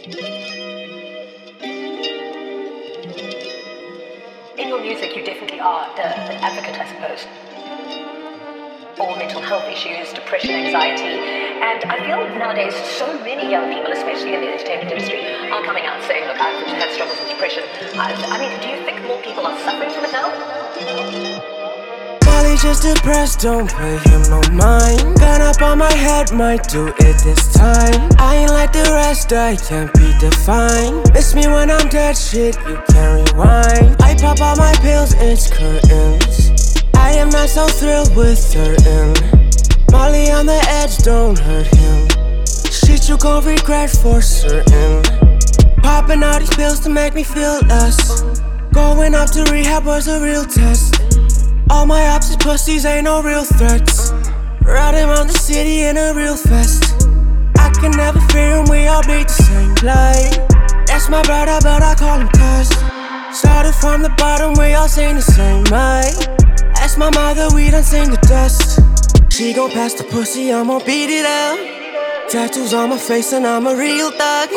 In your music, you definitely are an advocate, I suppose, for mental health issues, depression, anxiety, and I feel nowadays so many young people, especially in the entertainment industry, are coming out saying, look, I've had struggles with depression. I mean, do you think more people are suffering from it now? Molly just depressed, don't pay him no mind. Gun up on my head, might do it this time. I ain't like the rest, I can't be defined. Miss me when I'm dead, shit, you can't rewind. I pop all my pills, it's curtains. I am not so thrilled with certain. Molly on the edge, don't hurt him. Shit you gon' regret for certain. Popping all these pills to make me feel less. Going up to rehab was a real test. All my ops is pussies, ain't no real threats. Riding around the city in a real fest. I can never fear him, we all bleed the same blood. That's my brother, but I call him cuz. Started from the bottom, we all sing the same mud. That's my mother, we done sing the dust. She gon' pass the pussy, I'ma beat it up. Tattoos on my face and I'm a real thug.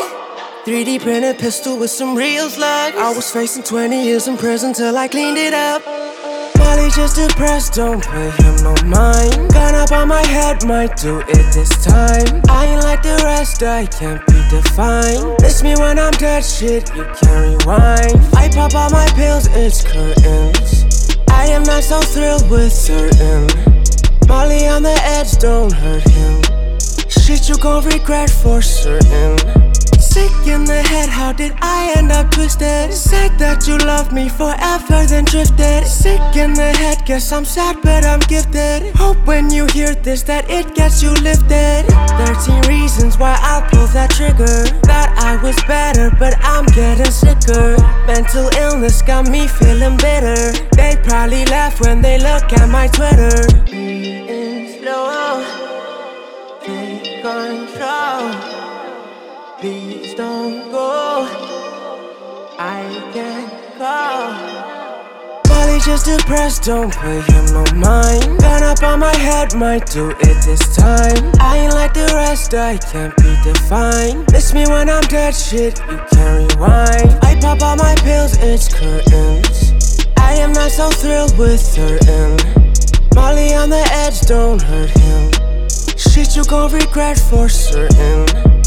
3D printed pistol with some real slugs. I was facing 20 years in prison till I cleaned it up. Molly just depressed, don't pay him no mind. Gun up on my head, might do it this time. I ain't like the rest, I can't be defined. Miss me when I'm dead, shit, you can't rewind. I pop all my pills, it's curtains. I am not so thrilled with certain. Molly on the edge, don't hurt him. Shit you gon' regret for certain. Sick in the head, how did I end up twisted? Said that you loved me forever, then drifted. Sick in the head, guess I'm sad but I'm gifted. Hope when you hear this that it gets you lifted. 13 reasons why I'll pull that trigger. Thought I was better, but I'm getting sicker. Mental illness got me feeling bitter. They probably laugh when they look at my Twitter. Being slow, take control. Please don't go, I can't go. Molly just depressed, don't pay him no mind. Gun up on my head, might do it this time. I ain't like the rest, I can't be defined. Miss me when I'm dead, shit, you can't rewind. I pop all my pills, it's curtains. I am not so thrilled with certain. Molly on the edge, don't hurt him. Shit you gon' regret for certain.